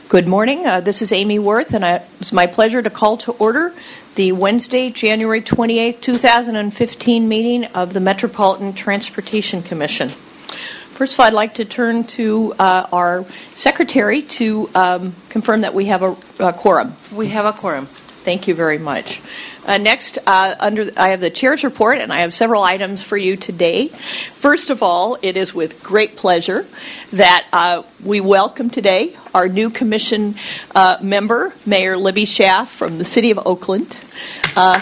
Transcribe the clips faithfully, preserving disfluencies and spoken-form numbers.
Good morning. Uh, this is Amy Worth, and I, it's my pleasure to call to order the Wednesday, January twenty-eighth, twenty fifteen meeting of the Metropolitan Transportation Commission. First of all, I'd like to turn to uh, our secretary to um, confirm that we have a, a quorum. We have a quorum. Thank you very much. Uh, next, uh, under I have the chair's report, and I have several items for you today. First of all, it is with great pleasure that uh, we welcome today our new commission uh, member, Mayor Libby Schaaf from the City of Oakland. Uh,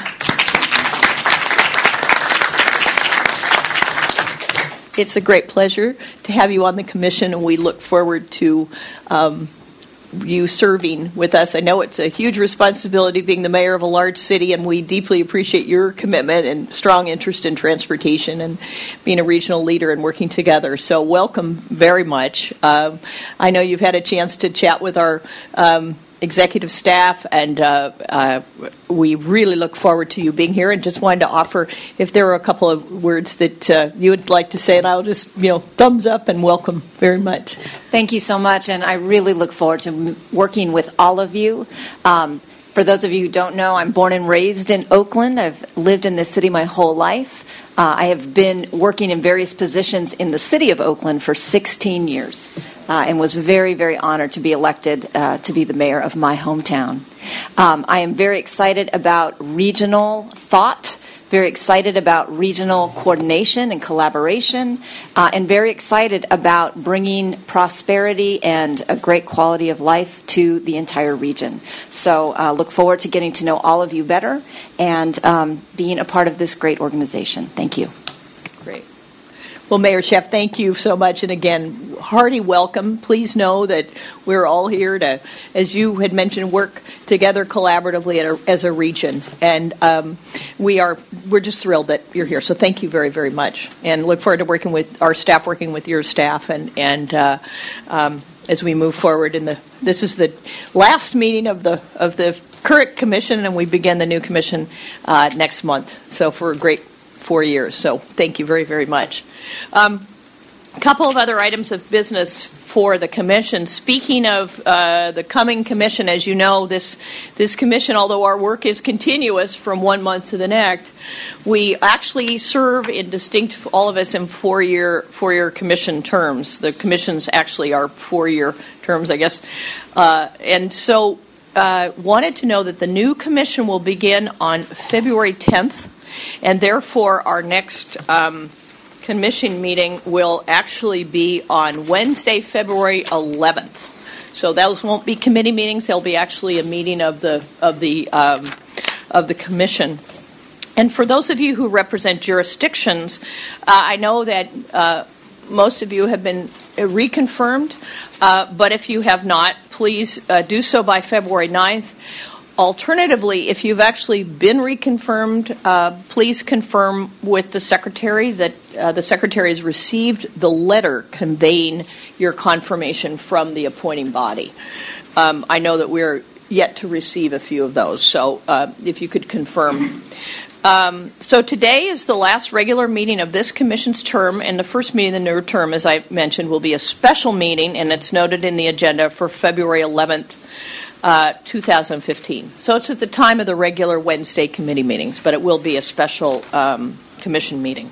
it's a great pleasure to have you on the commission, and we look forward to um, you serving with us. I know it's a huge responsibility being the mayor of a large city, and we deeply appreciate your commitment and strong interest in transportation and being a regional leader and working together. So welcome very much. Uh, I know you've had a chance to chat with our um, executive staff, and uh, uh, we really look forward to you being here, and just wanted to offer if there are a couple of words that uh, you would like to say, and I'll just, you know, thumbs up and welcome very much. Thank you so much, and I really look forward to working with all of you. Um, for those of you who don't know, I'm born and raised in Oakland. I've lived in this city my whole life. Uh, I have been working in various positions in the city of Oakland for sixteen years. Uh, and was very, very honored to be elected uh, to be the mayor of my hometown. Um, I am very excited about regional thought, very excited about regional coordination and collaboration, uh, and very excited about bringing prosperity and a great quality of life to the entire region. So uh, look forward to getting to know all of you better and um, being a part of this great organization. Thank you. Great. Well, Mayor Schaaf, thank you so much. And again, hearty welcome. Please know that we're all here to, as you had mentioned, work together collaboratively as a region. And um, we are, we're just thrilled that you're here. So thank you very, very much. And look forward to working with our staff, working with your staff, and, and uh, um, as we move forward in the, this is the last meeting of the of the current commission, and we begin the new commission uh, next month. So for a great four years. So thank you very, very much. Um, a couple of other items of business for the commission. Speaking of uh, the coming commission, as you know, this this commission, although our work is continuous from one month to the next, we actually serve in distinct, all of us in four-year four-year commission terms. The commissions actually are four-year terms, I guess. Uh, and so uh, wanted to know that the new commission will begin on February tenth. And therefore, our next um, commission meeting will actually be on Wednesday, February eleventh. So those won't be committee meetings; they'll be actually a meeting of the of the um, of the commission. And for those of you who represent jurisdictions, uh, I know that uh, most of you have been reconfirmed, uh, but if you have not, please uh, do so by February ninth. Alternatively, if you've actually been reconfirmed, uh, please confirm with the secretary that uh, the secretary has received the letter conveying your confirmation from the appointing body. Um, I know that we're yet to receive a few of those, so uh, if you could confirm. Um, so today is the last regular meeting of this commission's term, and the first meeting of the new term, as I mentioned, will be a special meeting, and it's noted in the agenda for February eleventh. Uh, two thousand fifteen. So it's at the time of the regular Wednesday committee meetings, but it will be a special um, commission meeting.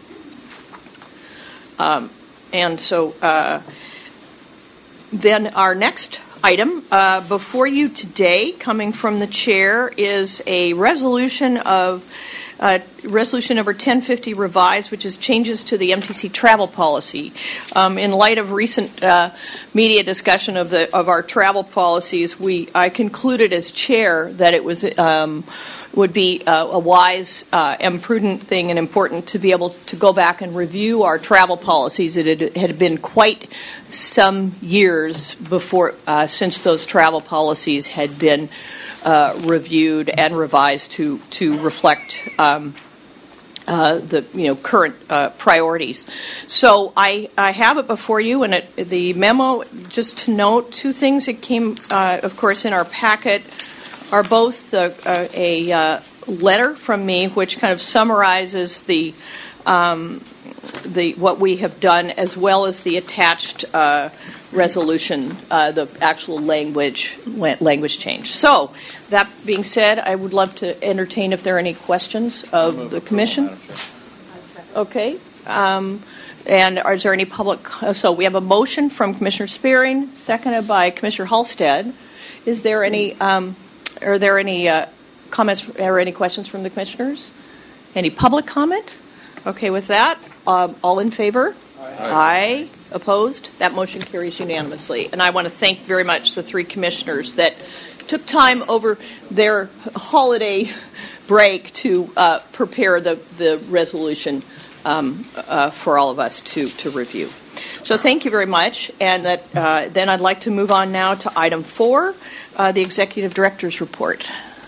Um, and so uh, then our next item uh, before you today, coming from the chair, is a resolution of Uh, resolution number ten fifty revised, which is changes to the M T C travel policy. Um, in light of recent uh, media discussion of the of our travel policies, we I concluded as chair that it was um, would be uh, a wise uh, and prudent thing and important to be able to go back and review our travel policies. It had, had been quite some years before uh, since those travel policies had been Uh, reviewed and revised to to reflect um, uh, the you know current uh, priorities. So I, I have it before you, and it, the memo. Just to note two things that came, uh, of course, in our packet are both uh, uh, a uh, letter from me, which kind of summarizes the um, the what we have done, as well as the attached Uh, resolution, uh, the actual language language change. So, that being said, I would love to entertain if there are any questions of the Commission. Okay. Um, and is there any public? So we have a motion from Commissioner Spearing, seconded by Commissioner Halstead. Is there any? Um, are there any uh, comments or any questions from the commissioners? Any public comment? Okay. With that, um, all in favor? Aye. Aye. Opposed? That motion carries unanimously. And I want to thank very much the three commissioners that took time over their holiday break to uh, prepare the, the resolution um, uh, for all of us to, to review. So thank you very much. And that, uh, then I'd like to move on now to item four, uh, the Executive Director's Report.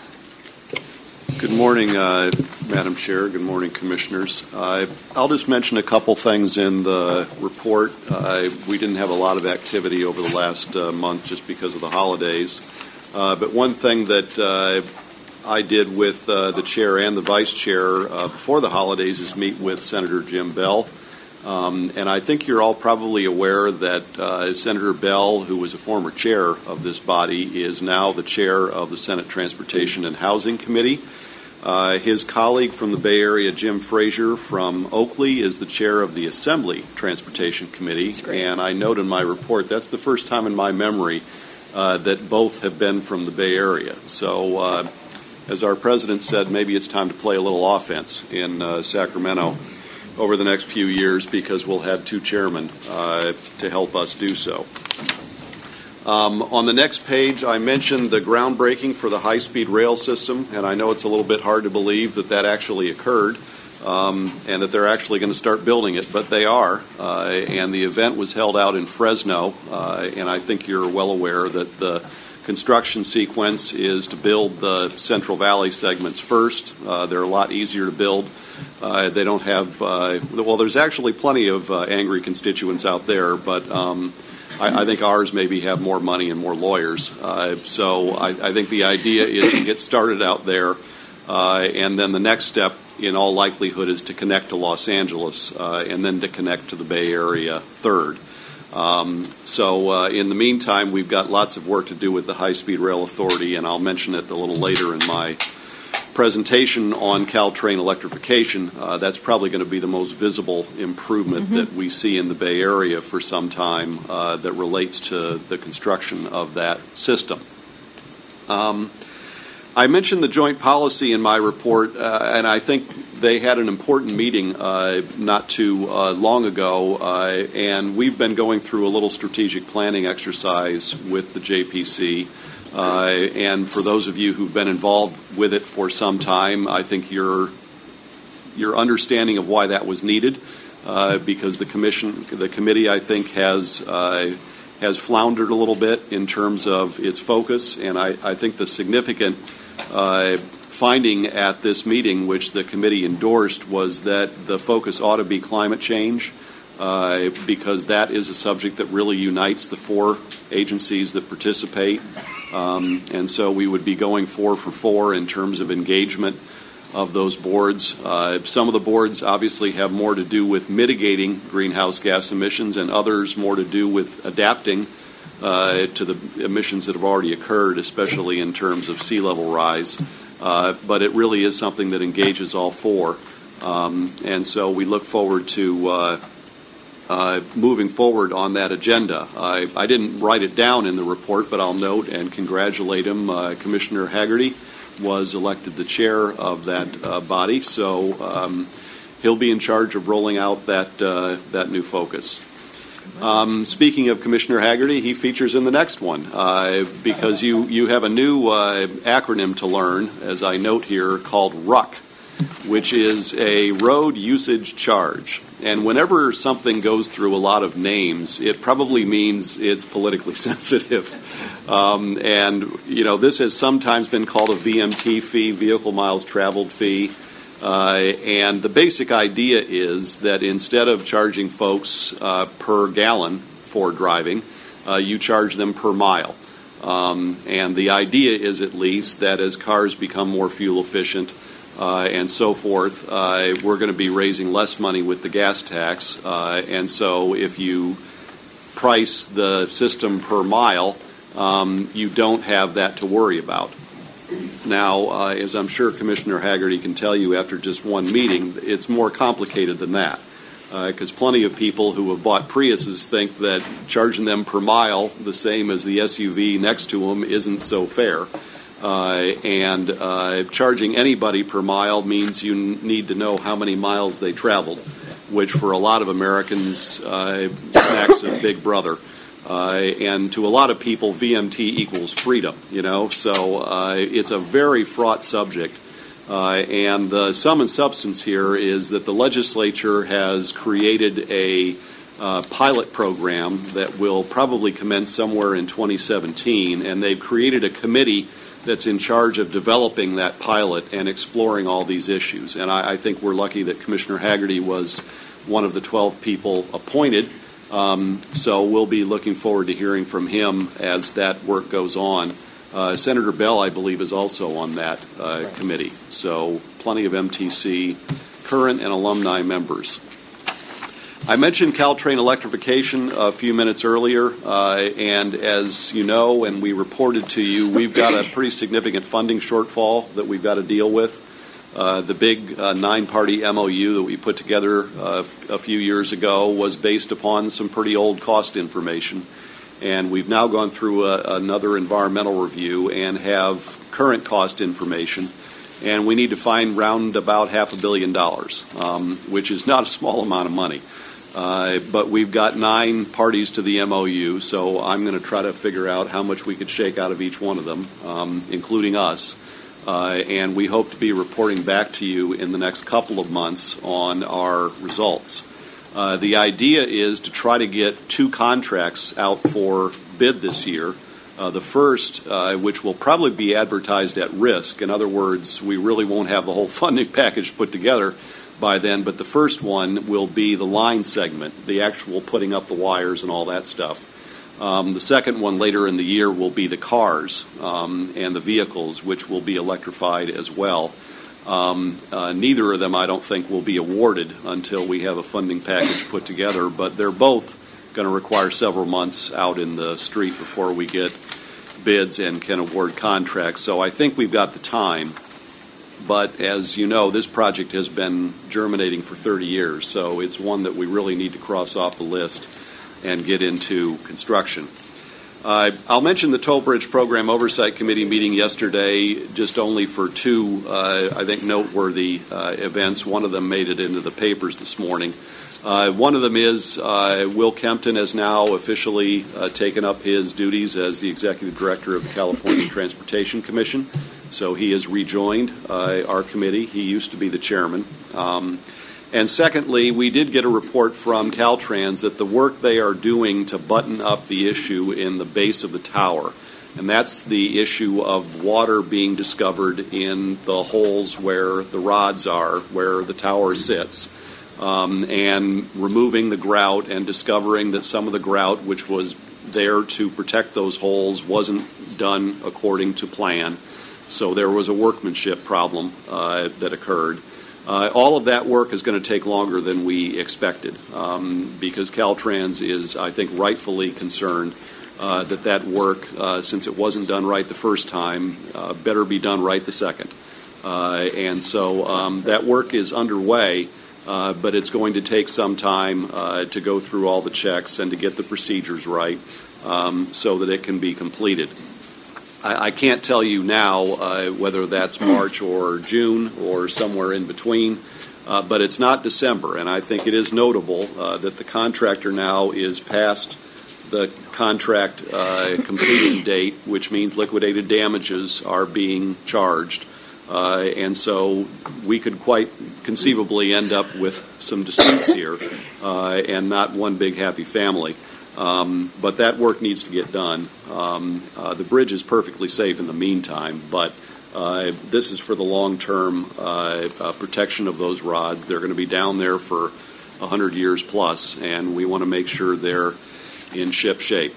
Good morning, uh, Madam Chair. Good morning, Commissioners. Uh, I'll just mention a couple things in the report. Uh, we didn't have a lot of activity over the last uh, month just because of the holidays. Uh, but one thing that uh, I did with uh, the Chair and the Vice Chair uh, before the holidays is meet with Senator Jim Bell. Um, and I think you're all probably aware that uh, Senator Bell, who was a former chair of this body, is now the chair of the Senate Transportation and Housing Committee. Uh, his colleague from the Bay Area, Jim Frazier from Oakley, is the chair of the Assembly Transportation Committee. And I note in my report that's the first time in my memory uh, that both have been from the Bay Area. So, uh, as our president said, maybe it's time to play a little offense in uh, Sacramento over the next few years, because we'll have two chairmen uh, to help us do so. Um, on the next page, I mentioned the groundbreaking for the high-speed rail system, and I know it's a little bit hard to believe that that actually occurred um, and that they're actually going to start building it, but they are. Uh, and the event was held out in Fresno, uh, and I think you're well aware that the construction sequence is to build the Central Valley segments first. Uh, they're a lot easier to build. Uh, they don't have, uh, well, there's actually plenty of uh, angry constituents out there, but um, I, I think ours maybe have more money and more lawyers. Uh, so I, I think the idea is to get started out there, uh, and then the next step, in all likelihood, is to connect to Los Angeles, uh, and then to connect to the Bay Area third. Um, so uh, in the meantime, we've got lots of work to do with the High-Speed Rail Authority, and I'll mention it a little later in my presentation on Caltrain electrification. Uh, that's probably going to be the most visible improvement mm-hmm. that we see in the Bay Area for some time uh, that relates to the construction of that system. Um, I mentioned the joint policy in my report, uh, and I think they had an important meeting uh, not too uh, long ago, uh, and we've been going through a little strategic planning exercise with the J P C. Uh, and for those of you who've been involved with it for some time, I think your your understanding of why that was needed, uh, because the commission, the committee, I think has uh, has floundered a little bit in terms of its focus, and I, I think the significant uh, finding at this meeting, which the committee endorsed, was that the focus ought to be climate change, uh, because that is a subject that really unites the four agencies that participate. Um, and so we would be going four for four in terms of engagement of those boards. Uh, some of the boards obviously have more to do with mitigating greenhouse gas emissions, and others more to do with adapting uh, to the emissions that have already occurred, especially in terms of sea level rise. Uh, but it really is something that engages all four. Um, and so we look forward to uh, Uh, moving forward on that agenda. I, I didn't write it down in the report, but I'll note and congratulate him. Uh, Commissioner Haggerty was elected the chair of that uh, body, so um, he'll be in charge of rolling out that uh, that new focus. Um, speaking of Commissioner Haggerty, he features in the next one uh, because you, you have a new uh, acronym to learn, as I note here, called R U C, which is a road usage charge. And whenever something goes through a lot of names, it probably means it's politically sensitive. Um, and, you know, this has sometimes been called a V M T fee, vehicle miles traveled fee. Uh, and the basic idea is that instead of charging folks uh, per gallon for driving, uh, you charge them per mile. Um, and the idea is at least that as cars become more fuel efficient, Uh, and so forth, uh, we're going to be raising less money with the gas tax. Uh, and so if you price the system per mile, um, you don't have that to worry about. Now, uh, as I'm sure Commissioner Haggerty can tell you after just one meeting, it's more complicated than that. Because uh, plenty of people who have bought Priuses think that charging them per mile the same as the S U V next to them isn't so fair. Uh, and uh, charging anybody per mile means you n- need to know how many miles they traveled, which for a lot of Americans uh, smacks of Big Brother. Uh, and to a lot of people, V M T equals freedom, you know. So uh, it's a very fraught subject. Uh, and the sum and substance here is that the legislature has created a uh, pilot program that will probably commence somewhere in twenty seventeen, and they've created a committee that's in charge of developing that pilot and exploring all these issues. And I, I think we're lucky that Commissioner Haggerty was one of the twelve people appointed. Um, so we'll be looking forward to hearing from him as that work goes on. Uh, Senator Bell, I believe, is also on that uh, committee. So plenty of M T C current and alumni members. I mentioned Caltrain electrification a few minutes earlier, uh, and as you know, and we reported to you, we've got a pretty significant funding shortfall that we've got to deal with. Uh, the big uh, nine-party M O U that we put together uh, f- a few years ago was based upon some pretty old cost information. And we've now gone through a, another environmental review and have current cost information. And we need to find round about half a billion dollars, um, which is not a small amount of money. Uh, but we've got nine parties to the M O U, so I'm going to try to figure out how much we could shake out of each one of them, um, including us. Uh, and we hope to be reporting back to you in the next couple of months on our results. Uh, the idea is to try to get two contracts out for bid this year. Uh, the first, uh, which will probably be advertised at risk. In other words, we really won't have the whole funding package put together by then, but the first one will be the line segment, the actual putting up the wires and all that stuff. Um, the second one later in the year will be the cars um, and the vehicles, which will be electrified as well. Um, uh, neither of them, I don't think, will be awarded until we have a funding package put together, but they're both going to require several months out in the street before we get bids and can award contracts. So I think we've got the time. But as you know, this project has been germinating for thirty years, so it's one that we really need to cross off the list and get into construction. Uh, I'll mention the Toll Bridge Program Oversight Committee meeting yesterday, just only for two, uh, I think, noteworthy uh, events. One of them made it into the papers this morning. Uh, one of them is uh, Will Kempton has now officially uh, taken up his duties as the Executive Director of the California Transportation Commission. So he has rejoined uh, our committee. He used to be the chairman. Um, And secondly, we did get a report from Caltrans that the work they are doing to button up the issue in the base of the tower, and that's the issue of water being discovered in the holes where the rods are, where the tower sits, um, and removing the grout and discovering that some of the grout, which was there to protect those holes, wasn't done according to plan. So there was a workmanship problem uh, that occurred. Uh, all of that work is going to take longer than we expected um, because Caltrans is, I think, rightfully concerned uh, that that work, uh, since it wasn't done right the first time, uh, better be done right the second. Uh, and so um, that work is underway, uh, but it's going to take some time uh, to go through all the checks and to get the procedures right um, so that it can be completed. I can't tell you now uh, whether that's March or June or somewhere in between, uh, but it's not December, and I think it is notable uh, that the contractor now is past the contract uh, completion date, which means liquidated damages are being charged, uh, and so we could quite conceivably end up with some disputes here uh, and not one big happy family. Um, but that work needs to get done. Um, uh, the bridge is perfectly safe in the meantime, but uh, this is for the long-term uh, uh, protection of those rods. They're going to be down there for one hundred years plus, and we want to make sure they're in ship shape.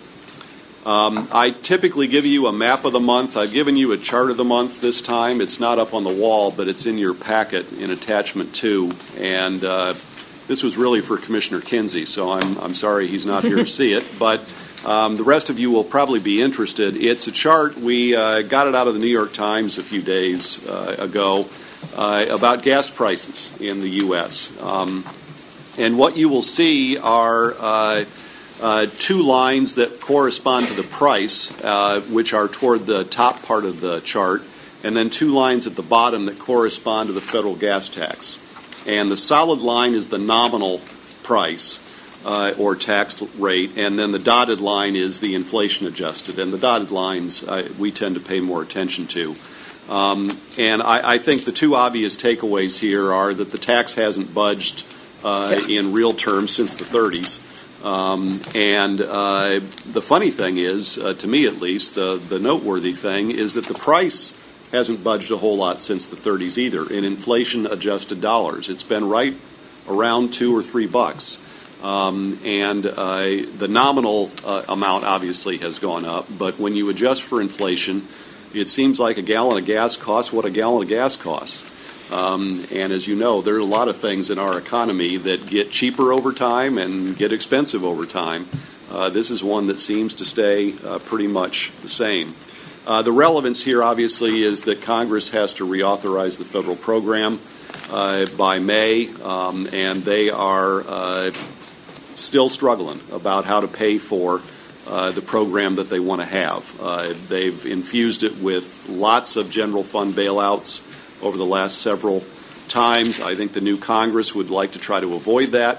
Um, I typically give you a map of the month. I've given you a chart of the month this time. It's not up on the wall, but it's in your packet in attachment two, and uh, this was really for Commissioner Kinsey, so I'm, I'm sorry he's not here to see it, but um, the rest of you will probably be interested. It's a chart. We uh, got it out of the New York Times a few days uh, ago uh, about gas prices in the U S Um, and what you will see are uh, uh, two lines that correspond to the price, uh, which are toward the top part of the chart, and then two lines at the bottom that correspond to the federal gas tax. And the solid line is the nominal price uh, or tax rate, and then the dotted line is the inflation adjusted. And the dotted lines uh, we tend to pay more attention to. Um, and I, I think the two obvious takeaways here are that the tax hasn't budged uh, in real terms since the thirties. Um, and uh, the funny thing is, uh, to me at least, the, the noteworthy thing is that the price hasn't budged a whole lot since the thirties either in inflation-adjusted dollars. It's been right around two or three bucks. Um, and uh, the nominal uh, amount obviously has gone up, but when you adjust for inflation, it seems like a gallon of gas costs what a gallon of gas costs. Um, and as you know, there are a lot of things in our economy that get cheaper over time and get expensive over time. Uh, this is one that seems to stay uh, pretty much the same. Uh, the relevance here, obviously, is that Congress has to reauthorize the federal program uh, by May, um, and they are uh, still struggling about how to pay for uh, the program that they want to have. Uh, they've infused it with lots of general fund bailouts over the last several times. I think the new Congress would like to try to avoid that,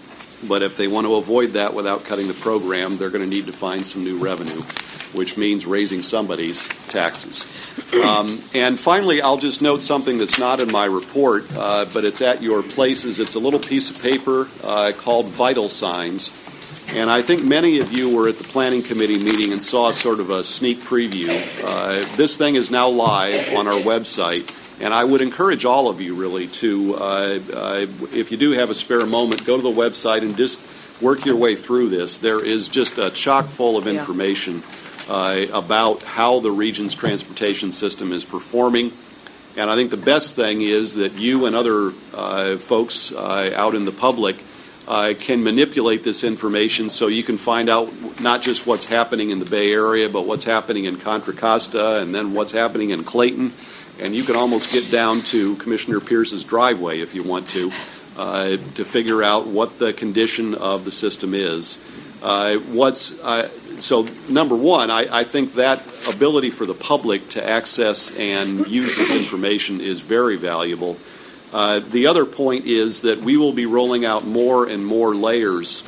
but if they want to avoid that without cutting the program, they're going to need to find some new revenue, which means raising somebody's taxes. Um, and finally, I'll just note something that's not in my report, uh, but it's at your places. It's a little piece of paper uh, called Vital Signs. And I think many of you were at the Planning Committee meeting and saw sort of a sneak preview. Uh, this thing is now live on our website. And I would encourage all of you, really, to, uh, uh, if you do have a spare moment, go to the website and just work your way through this. There is just a chock full of information uh, about how the region's transportation system is performing. And I think the best thing is that you and other uh, folks uh, out in the public uh, can manipulate this information so you can find out not just what's happening in the Bay Area, but what's happening in Contra Costa and then what's happening in Clayton. And you can almost get down to Commissioner Pierce's driveway if you want to, uh, to figure out what the condition of the system is. Uh, what's uh, so number one, I, I think that ability for the public to access and use this information is very valuable. Uh, the other point is that we will be rolling out more and more layers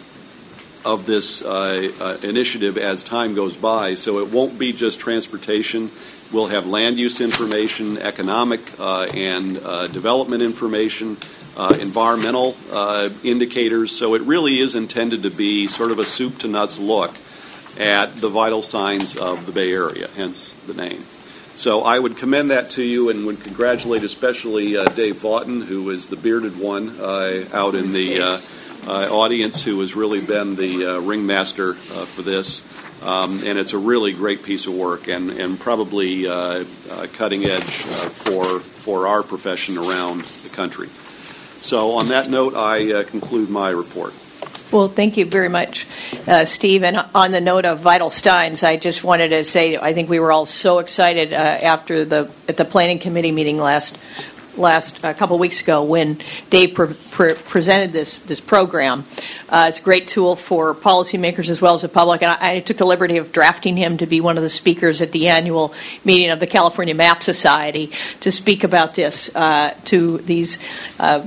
of this uh, uh, initiative as time goes by, so it won't be just transportation. We'll have land use information, economic uh, and uh, development information, uh, environmental uh, indicators. So it really is intended to be sort of a soup to nuts look at the vital signs of the Bay Area, hence the name. So I would commend that to you and would congratulate especially uh, Dave Vaughton, who is the bearded one uh, out in the uh, uh, audience, who has really been the uh, ringmaster uh, for this. Um, and it's a really great piece of work and, and probably uh, uh, cutting edge uh, for, for our profession around the country. So on that note, I uh, conclude my report. Well, thank you very much, uh, Steve. And on the note of Vital Steins, I just wanted to say I think we were all so excited uh, after the at the Planning Committee meeting last last a uh, couple weeks ago when Dave pre- pre- presented this this program. Uh, it's a great tool for policymakers as well as the public, and I, I took the liberty of drafting him to be one of the speakers at the annual meeting of the California Map Society to speak about this uh, to these uh,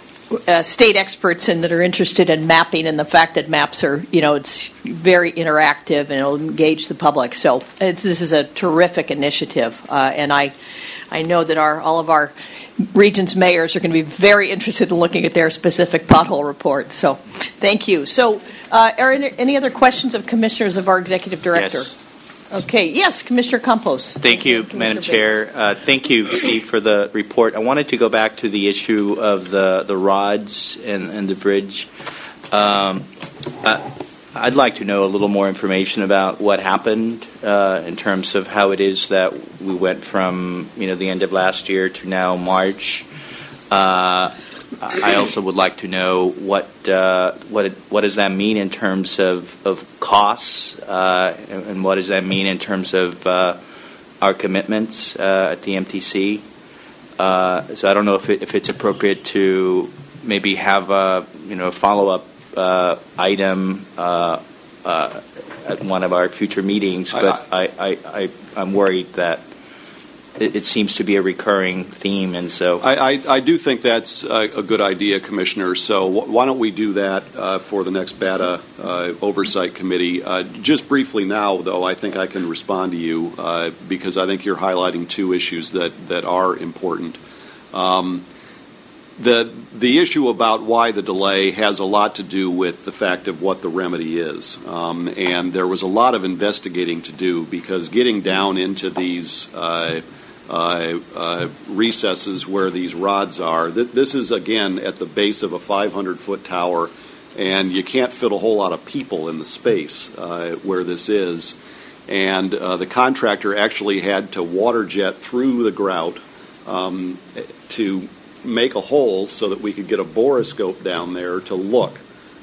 uh, state experts and that are interested in mapping and the fact that maps are, you know, it's very interactive and it'll engage the public. So it's, this is a terrific initiative, uh, and I I know that our all of our region's mayors are going to be very interested in looking at their specific pothole reports. So thank you. So uh, are any other questions of commissioners of our executive director? Yes. Okay. Yes, Commissioner Campos. Thank you, Madam Chair. Uh, thank you, Steve, for the report. I wanted to go back to the issue of the, the rods and, and the bridge. Um, uh, I'd like to know a little more information about what happened uh, in terms of how it is that we went from, you know, the end of last year to now March. Uh, I also would like to know what uh, what it, what does that mean in terms of of costs, uh, and, and what does that mean in terms of uh, our commitments uh, at the M T C. Uh, so I don't know if it, if it's appropriate to maybe have a you know follow up uh, item uh, uh, at one of our future meetings, but I, I, I I'm worried that it, it seems to be a recurring theme, and so I, I, I do think that's a, a good idea, Commissioner. So wh- why don't we do that uh, for the next B A T A uh, Oversight Committee? Uh, just briefly now, though, I think I can respond to you uh, because I think you're highlighting two issues that, that are important. Um, the the issue about why the delay has a lot to do with the fact of what the remedy is, um, and there was a lot of investigating to do because getting down into these uh, Uh, uh, recesses where these rods are. Th- this is, again, at the base of a five hundred foot tower, and you can't fit a whole lot of people in the space uh, where this is. And uh, the contractor actually had to water jet through the grout um, to make a hole so that we could get a borescope down there to look.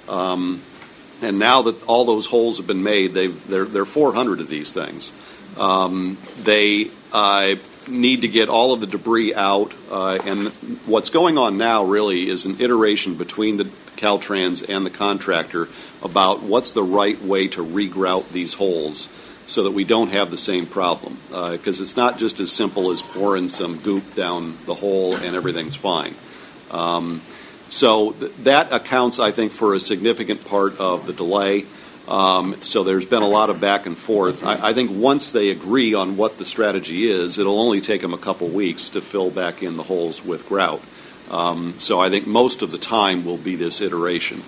Um, and now that all those holes have been made, they've, there are four hundred of these things. Um, they uh, need to get all of the debris out, uh, and what's going on now really is an iteration between the Caltrans and the contractor about what's the right way to regrout these holes so that we don't have the same problem, because uh, it's not just as simple as pouring some goop down the hole and everything's fine. Um, so th- that accounts, I think, for a significant part of the delay. Um, so there's been a lot of back and forth. I, I think once they agree on what the strategy is, it'll only take them a couple weeks to fill back in the holes with grout. Um, so I think most of the time will be this iteration.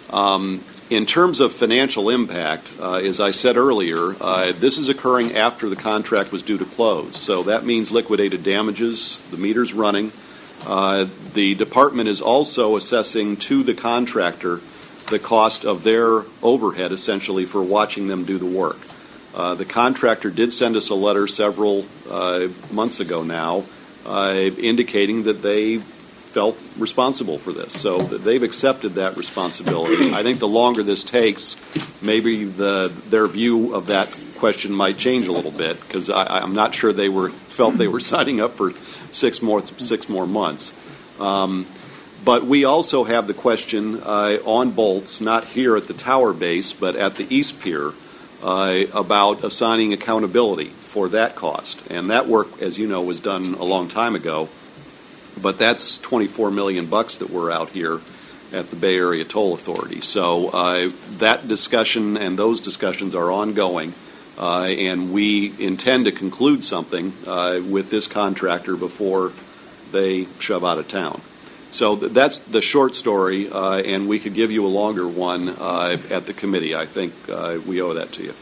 Um, in terms of financial impact, uh, as I said earlier, uh, this is occurring after the contract was due to close. So that means liquidated damages, the meter's running. Uh, the department is also assessing to the contractor the cost of their overhead, essentially, for watching them do the work. Uh, the contractor did send us a letter several uh, months ago now uh, indicating that they felt responsible for this. So they've accepted that responsibility. I think the longer this takes, maybe the, their view of that question might change a little bit, because I'm not sure they were felt they were signing up for six more, six more months. Um, But we also have the question uh, on bolts, not here at the tower base, but at the East Pier, uh, about assigning accountability for that cost. And that work, as you know, was done a long time ago. But that's twenty-four million bucks that we're out here at the Bay Area Toll Authority. So uh, that discussion and those discussions are ongoing, uh, and we intend to conclude something uh, with this contractor before they shove out of town. So that's the short story, uh, and we could give you a longer one uh, at the committee. I think uh, we owe that to you.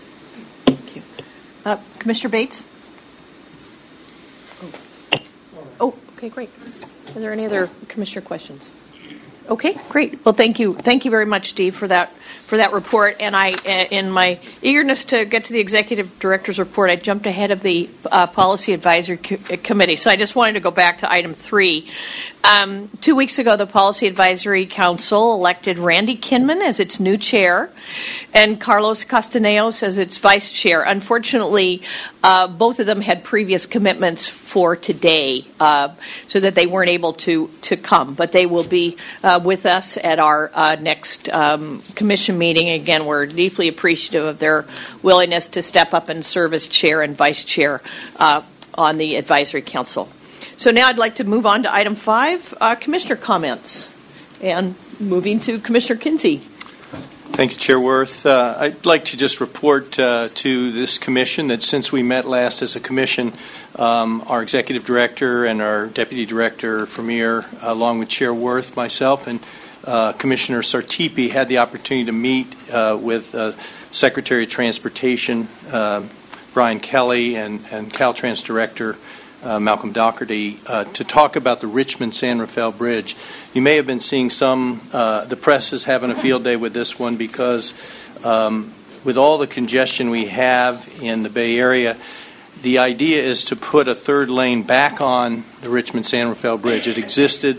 Thank you. Uh, Commissioner Bates? Oh, okay, great. Are there any other commissioner questions? Okay, great. Well, thank you. Thank you very much, Steve, for that for that report. And I, in my eagerness to get to the executive director's report, I jumped ahead of the uh, policy advisory co- committee. So I just wanted to go back to item three. Um, two weeks ago, the Policy Advisory Council elected Randy Kinman as its new chair and Carlos Castaneos as its vice chair. Unfortunately, uh, both of them had previous commitments for today, uh, so that they weren't able to, to come. But they will be uh, with us at our uh, next um, commission meeting. Again, we're deeply appreciative of their willingness to step up and serve as chair and vice chair uh, on the Advisory Council. So now I'd like to move on to item five, uh, commissioner comments. And moving to Commissioner Kinsey. Thank you, Chair Worth. Uh, I'd like to just report uh, to this commission that since we met last as a commission, um, our executive director and our deputy director, Premier, along with Chair Worth, myself, and uh, Commissioner Sartipi had the opportunity to meet uh, with uh, Secretary of Transportation, uh, Brian Kelly, and, and Caltrans Director, Uh, Malcolm Doherty, uh, to talk about the Richmond-San Rafael Bridge. You may have been seeing some, uh, the press is having a field day with this one because um, with all the congestion we have in the Bay Area, the idea is to put a third lane back on the Richmond-San Rafael Bridge. It existed,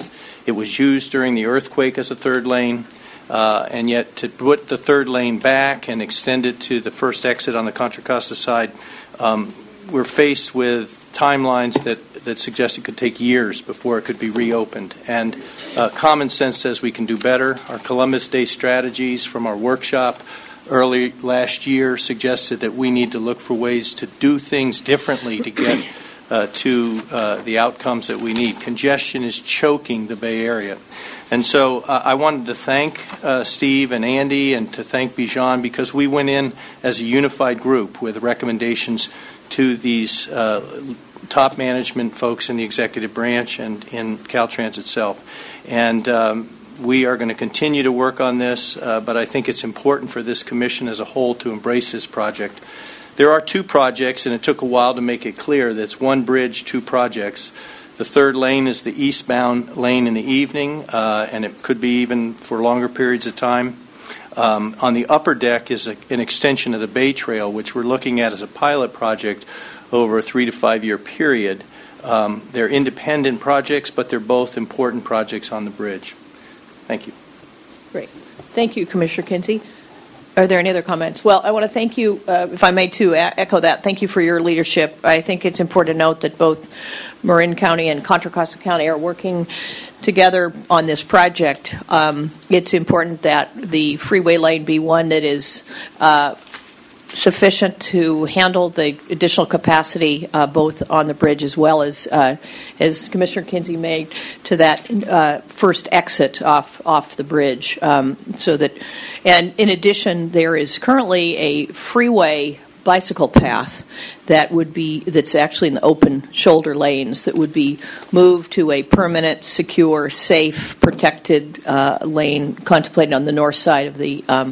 It was used during the earthquake as a third lane. Uh, and yet to put the third lane back and extend it to the first exit on the Contra Costa side, um, we're faced with timelines that, that suggest it could take years before it could be reopened. And uh, common sense says we can do better. Our Columbus Day strategies from our workshop early last year suggested that we need to look for ways to do things differently to get uh, to uh, the outcomes that we need. Congestion is choking the Bay Area. And so uh, I wanted to thank uh, Steve and Andy and to thank Bijan, because we went in as a unified group with recommendations to these uh, top management folks in the executive branch and in Caltrans itself. And um, we are going to continue to work on this, uh, but I think it's important for this commission as a whole to embrace this project. There are two projects, and it took a while to make it clear that it's one bridge, two projects. The third lane is the eastbound lane in the evening, uh, and it could be even for longer periods of time. Um, on the upper deck is a, an extension of the Bay Trail, which we're looking at as a pilot project over a three to five year period. Um, they're independent projects, but they're both important projects on the bridge. Thank you. Great. Thank you, Commissioner Kinsey. Are there any other comments? Well, I want to thank you, uh, if I may, to echo that. Thank you for your leadership. I think it's important to note that both Marin County and Contra Costa County are working together on this project. Um, it's important that the freeway lane be one that is uh, sufficient to handle the additional capacity uh, both on the bridge as well as, uh, as Commissioner Kinsey made, to that uh, first exit off off the bridge. Um, so that, and in addition, there is currently a freeway bicycle path that would be that's actually in the open shoulder lanes that would be moved to a permanent, secure, safe, protected uh, lane contemplated on the north side of the um,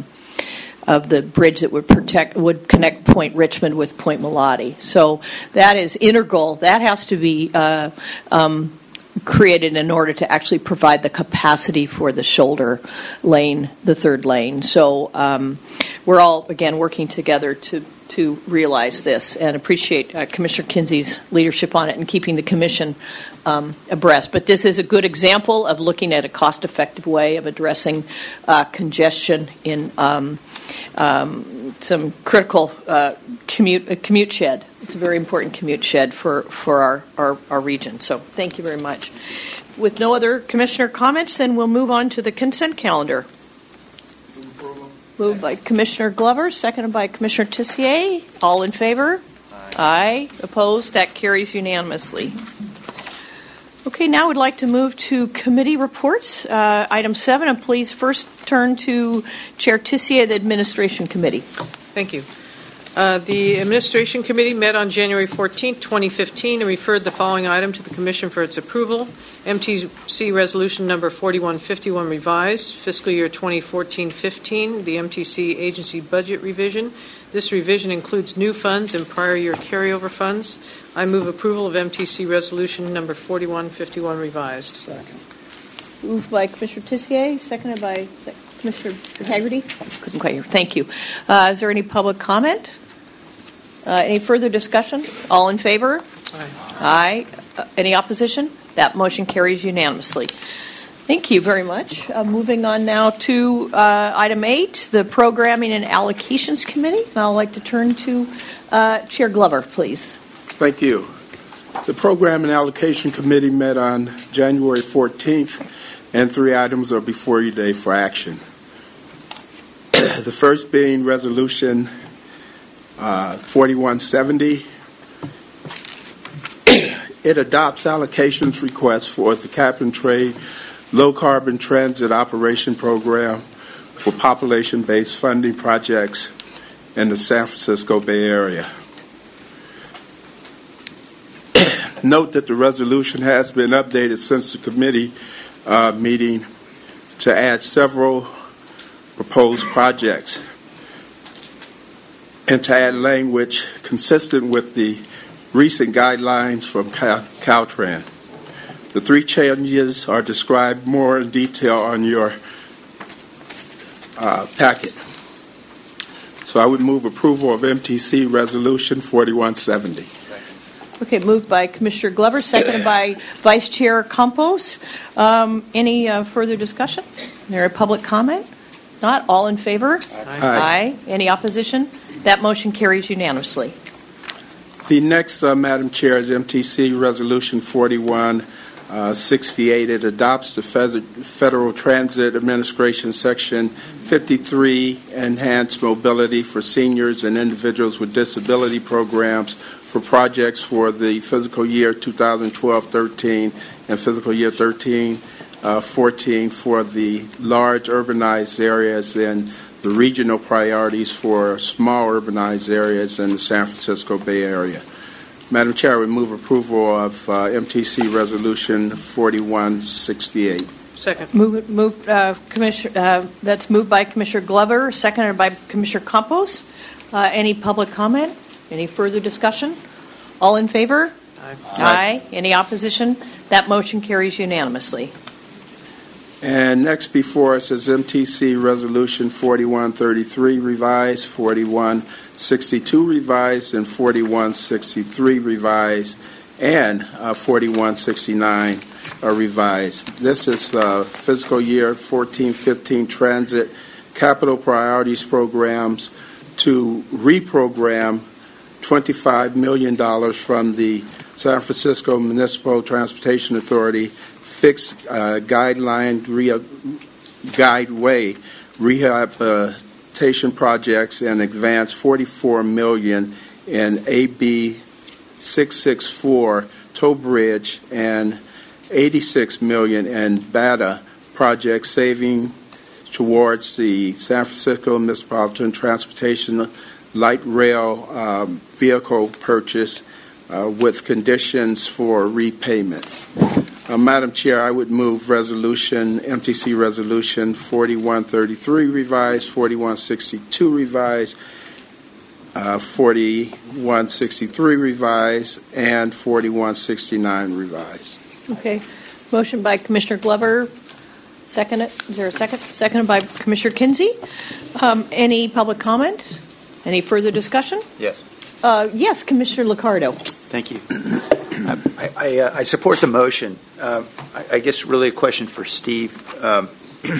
of the bridge that would protect would connect Point Richmond with Point Melotti. So that is integral. That has to be uh, um, created in order to actually provide the capacity for the shoulder lane, the third lane. So um, we're all again working together to. to realize this, and appreciate uh, Commissioner Kinsey's leadership on it and keeping the Commission um, abreast. But this is a good example of looking at a cost-effective way of addressing uh, congestion in um, um, some critical uh, commute, uh, commute shed. It's a very important commute shed for, for our, our, our region. So thank you very much. With no other Commissioner comments, then we'll move on to the consent calendar. Moved by Commissioner Glover, seconded by Commissioner Tissier. All in favor? Aye. Aye. Opposed? That carries unanimously. Okay, now we'd like to move to committee reports. Uh, item seven, and please first turn to Chair Tissier of the Administration Committee. Thank you. Uh, the Administration Committee met on January fourteenth, twenty fifteen, and referred the following item to the Commission for its approval. M T C Resolution Number forty-one fifty-one revised, fiscal year twenty fourteen fifteen, the M T C agency budget revision. This revision includes new funds and prior year carryover funds. I move approval of M T C Resolution Number forty-one fifty-one revised. Second. Moved by Commissioner Tissier, seconded by Commissioner Haggerty. Couldn't quite hear. Thank you. Uh, is there any public comment? Uh, any further discussion? All in favor? Aye. Aye. Uh, any opposition? That motion carries unanimously. Thank you very much. Uh, moving on now to uh, item eight, the Programming and Allocations Committee. And I'd like to turn to uh, Chair Glover, please. Thank you. The Program and Allocation Committee met on January fourteenth, and three items are before you today for action. The first being Resolution uh, forty-one seventy. It adopts allocations requests for the Cap and Trade Low Carbon Transit Operation Program for population-based funding projects in the San Francisco Bay Area. Note that the resolution has been updated since the committee uh, meeting to add several proposed projects and to add language consistent with the recent guidelines from Cal- Caltrans. The three changes are described more in detail on your uh, packet. So I would move approval of M T C Resolution forty-one seventy. Okay, moved by Commissioner Glover, seconded by Vice Chair Campos. Um, any uh, further discussion? Is there a public comment? Not. All in favor? Aye. Aye. Any opposition? That motion carries unanimously. The next, uh, Madam Chair, is M T C Resolution forty-one sixty-eight. It adopts the Federal Transit Administration Section fifty-three Enhanced Mobility for Seniors and Individuals with Disability Programs for projects for the fiscal year twenty twelve thirteen and fiscal year thirteen fourteen for the large urbanized areas and the regional priorities for small urbanized areas in the San Francisco Bay Area. Madam Chair, I would move approval of uh, M T C Resolution forty-one sixty-eight. Second. Move, move, uh, Commissioner. Uh, that's moved by Commissioner Glover, seconded by Commissioner Campos. Uh, any public comment? Any further discussion? All in favor? Aye. Aye. Any opposition? That motion carries unanimously. And next before us is M T C Resolution forty-one thirty-three revised, forty-one sixty-two revised, and forty-one sixty-three revised, and uh, forty-one sixty-nine uh, revised. This is uh, fiscal year fourteen fifteen transit capital priorities programs to reprogram twenty-five million dollars from the San Francisco Municipal Transportation Authority fixed uh, guideline rea- guideway rehabilitation projects and advance forty-four million dollars in A B six sixty-four Toll Bridge and eighty-six million dollars in B A D A projects, saving towards the San Francisco Metropolitan Transportation light rail um, vehicle purchase uh, with conditions for repayment. Uh, Madam Chair, I would move resolution, M T C Resolution forty-one thirty-three revised, forty-one sixty-two revised, uh, forty-one sixty-three revised, and forty-one sixty-nine revised. Okay. Motion by Commissioner Glover. Second. Is there a second? Seconded by Commissioner Kinsey. Um, any public comment? Any further discussion? Yes. Uh, yes, Commissioner Liccardo. Thank you. I, I, uh, I support the motion. Um, I, I guess really a question for Steve. Um,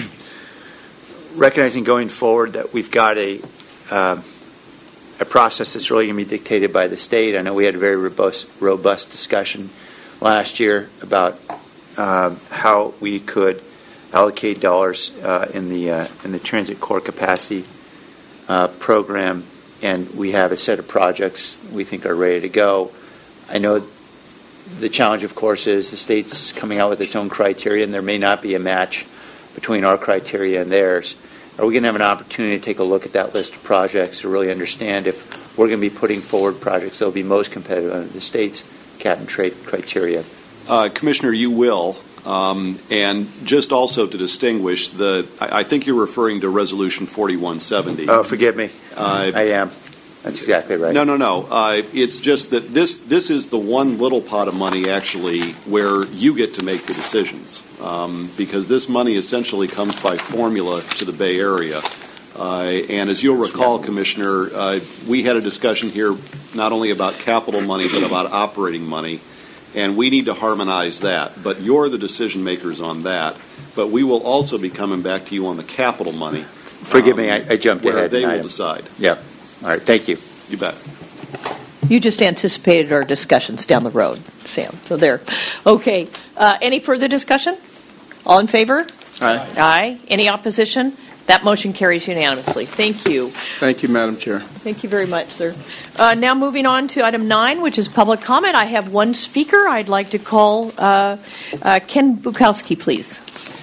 recognizing going forward that we've got a uh, a process that's really going to be dictated by the state. I know we had a very robust, robust discussion last year about uh, how we could allocate dollars uh, in the uh, in the transit core capacity uh, program, and we have a set of projects we think are ready to go. I know the challenge, of course, is the state's coming out with its own criteria, and there may not be a match between our criteria and theirs. Are we going to have an opportunity to take a look at that list of projects to really understand if we're going to be putting forward projects that will be most competitive under the state's cap and trade criteria? Uh, Commissioner, you will. Um, and just also to distinguish, the I, I think you're referring to Resolution forty-one seventy. Oh, forgive me. Uh, I am. That's exactly right. No, no, no. Uh, it's just that this this is the one little pot of money, actually, where you get to make the decisions. Um, because this money essentially comes by formula to the Bay Area. Uh, and as you'll recall, Commissioner, uh, we had a discussion here not only about capital money, but about operating money. And we need to harmonize that. But you're the decision makers on that. But we will also be coming back to you on the capital money. Forgive um, me, I, I jumped where ahead. They will item. decide. Yeah. All right. Thank you. You bet. You just anticipated our discussions down the road, Sam. So there. Okay. Uh, any further discussion? All in favor? Aye. Aye. Any opposition? That motion carries unanimously. Thank you. Thank you, Madam Chair. Thank you very much, sir. Uh, now moving on to item nine, which is public comment. I have one speaker. I'd like to call uh, uh, Ken Bukowski, please.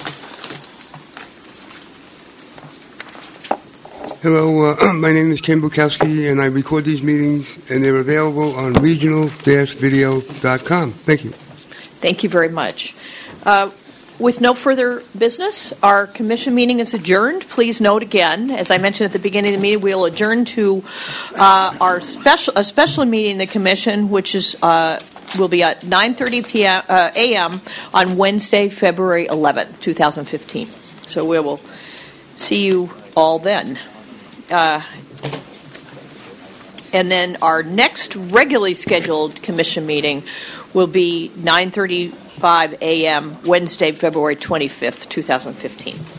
Hello, uh, my name is Ken Bukowski, and I record these meetings, and they're available on regional dash video dot com. Thank you. Thank you very much. Uh, with no further business, our commission meeting is adjourned. Please note again, as I mentioned at the beginning of the meeting, we'll adjourn to uh, our special a special meeting in the commission, which is uh, will be at nine thirty p.m. Uh, a m on Wednesday, February eleventh, twenty fifteen. So we will see you all then. Uh, And then our next regularly scheduled commission meeting will be nine thirty-five a.m. Wednesday, February twenty-fifth, twenty fifteen.